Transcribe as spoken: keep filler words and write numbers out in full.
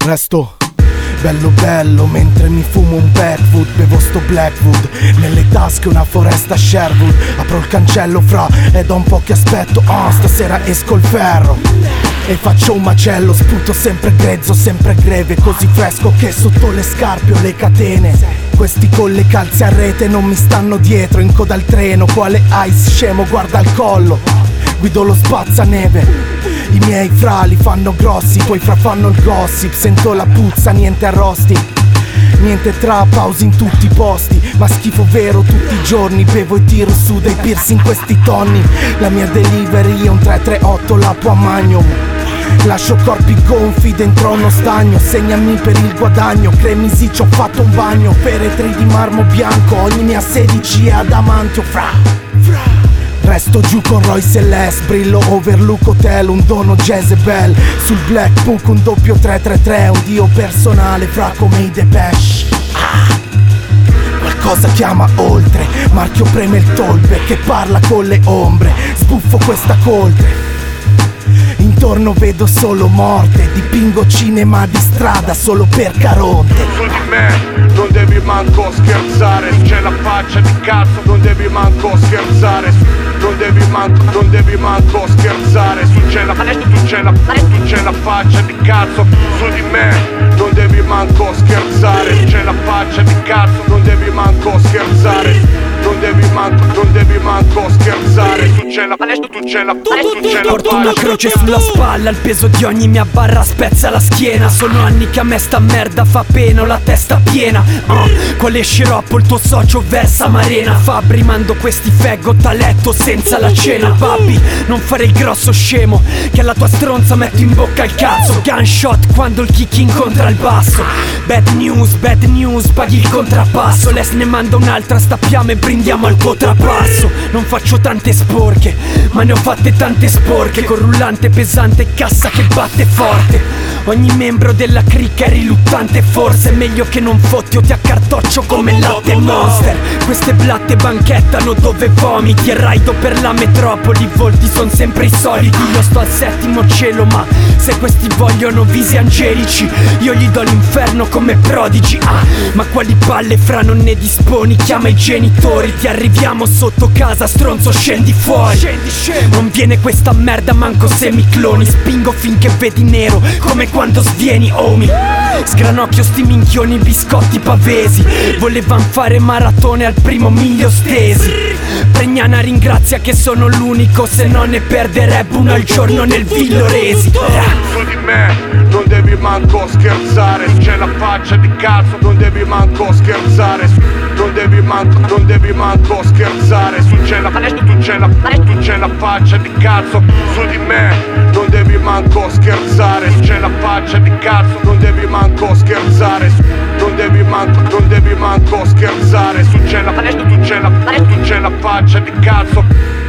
Resto bello bello mentre mi fumo un backwood, bevo sto Blackwood, nelle tasche una foresta Sherwood. Apro il cancello fra, è da un po' che aspetto, ah, stasera esco il ferro e faccio un macello, sputo sempre grezzo, sempre greve, così fresco che sotto le scarpe ho le catene. Questi con le calze a rete non mi stanno dietro, in coda al treno, quale ice scemo, guarda il collo, guido lo spazzaneve. I miei fra li fanno grossi, i tuoi fra fanno il gossip. Sento la puzza, niente arrosti, niente tra pause in tutti i posti, ma schifo vero tutti i giorni. Bevo e tiro su dei piercing questi tonni. La mia delivery è un tre tre otto Lapua Magnum. Lascio corpi gonfi dentro uno stagno. Segnami per il guadagno, cremisi ci ho fatto un bagno. Feretri di marmo bianco, ogni mia sedici è adamantio. Fra, fra resto giù con Royce L S, brillo Overlook Hotel, un dono Jezebel. Sul Black Book un doppio tre tre tre, un dio personale fra come i Depeche. Ah, qualcosa chiama oltre, marchio preme il tolpe che parla con le ombre. Sbuffo questa coltre, intorno vedo solo morte, dipingo cinema di strada solo per Caronte. Su di me non devi manco scherzare, c'è la faccia di cazzo, non devi manco scherzare, non devi manco, non devi manco scherzare, su c'è la, tu c'è la, tu c'è la faccia di cazzo, su di me non devi manco scherzare, c'è la faccia di cazzo, non devi manco scherzare, non devi manco, non devi manco scherzare, tu c'è la, tu c'è la, tu c'è la. Porto una croce sulla spalla, il peso di ogni mia barra spezza la schiena. Sono anni che a me sta merda fa pena, ho la testa piena. uh, Quale sciroppo il tuo socio versa marena. Fabbri mando questi faggot a letto senza la cena. Babbi, non fare il grosso scemo che alla tua stronza metto in bocca il cazzo. Gunshot quando il kick incontra il basso. Bad news, bad news, paghi il contrappasso. Les ne manda un'altra, stappiamo e brindiamo al tuo trapasso. Non faccio tante sporche, ma ne ho fatte tante sporche. Con rullante pesante e cassa che batte forte. Ogni membro della cricca è riluttante, forse è meglio che non fotti o ti accartoccio come latte Monster. Queste blatte banchettano dove vomiti, e raido per la metropoli, i volti son sempre i soliti. Io sto al settimo cielo, ma se questi vogliono visi angelici io gli do l'inferno come prodigi. Ah, ma quali palle fra, non ne disponi, chiama i genitori. Ti arriviamo sotto casa, stronzo scendi fuori. Scendi scemo, non viene questa merda manco semicloni. Spingo finché vedi nero come quando svieni homie. Sgranocchio sti minchioni biscotti pavesi. Volevan fare maratone al primo miglio stesi. Pregnana ringrazia che sono l'unico, se no ne perderebbe uno al giorno nel Villoresi. Su di me non devi manco scherzare, c'è la faccia di cazzo, non devi manco scherzare, non devi manco, non devi manco scherzare, su c'è la, tu c'è la, tu c'è la faccia di cazzo, su di me non devi manco scherzare, c'è la faccia di cazzo, non devi manco scherzare, non devi manco, non devi manco scherzare, su c'è la, tu c'è la, tu c'è la faccia di cazzo.